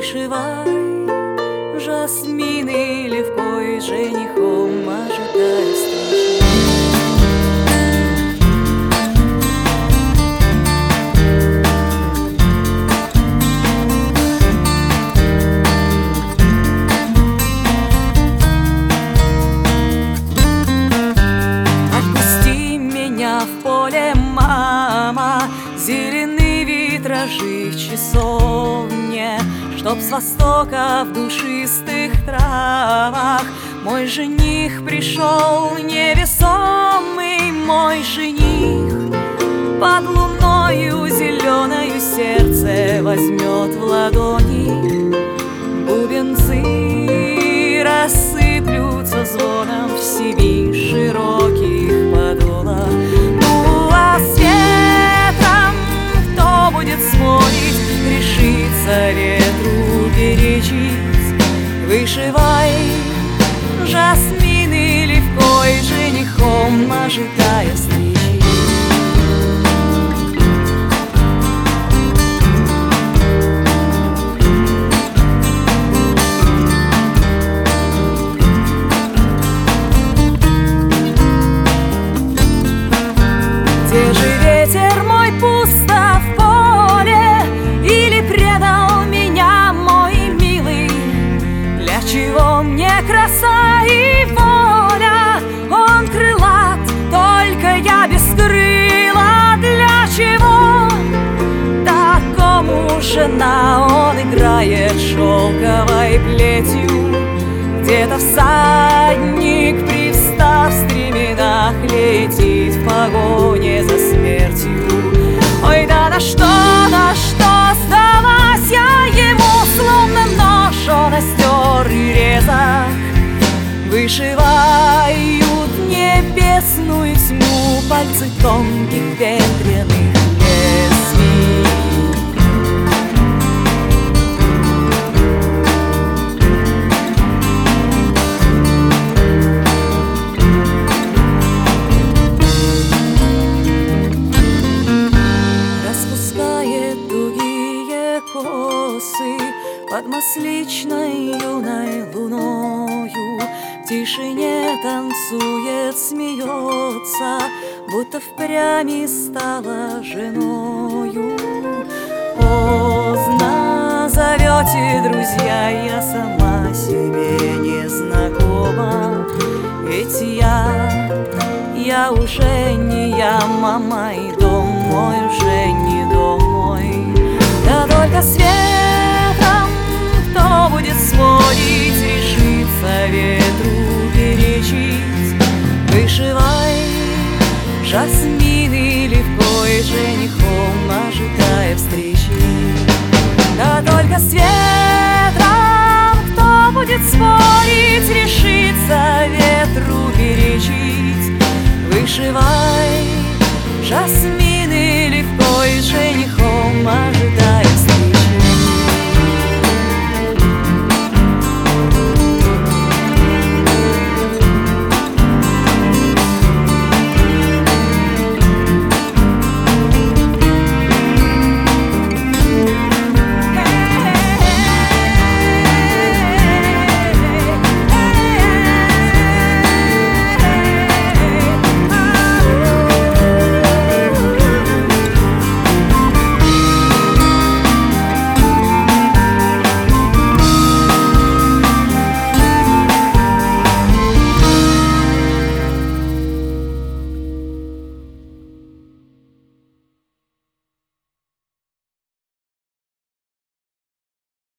Вышивай жасмины левкой, женихом ожидая встречи. Отпусти меня в поле, мама, зеленые витражи в часовне, чтоб с востока в душистых травах мой жених пришел невесомый, мой жених. Под луною зеленою сердце возьмет в ладони, бубенцы рассыплются звоном в семи широких подолах. Ну а с ветром кто будет спорить, решится ветру перечить. Вышивай жасмины левкой, женихом ожидая встречи. Где же ветер мой пусто в поле, или предал меня мой милый? Для чего мне краса и воля? Он крылат, только я без крыла. Для чего такому жена? Он играет шелковой плетью. Где-то всадник, привстав в стременах, летит в погоне за смертью. Ой, да на что сдалась я ему, словно нож он остер и резак. Вышивают небесную тьму пальцы тонких ветреных лезвий. Под масличной юной луною в тишине танцует, смеется, будто впрямь стала женою. Поздно зовете, друзья, я сама себе не знакома. Ведь я уже не я, мама, и дом мой уже не дом мой. Да только свет кто будет спорить, решится ветру перечить. Вышивай жасмины левкой, женихом ожидая встречи. Да только с ветром кто будет спорить, решится ветру перечить. Вышивай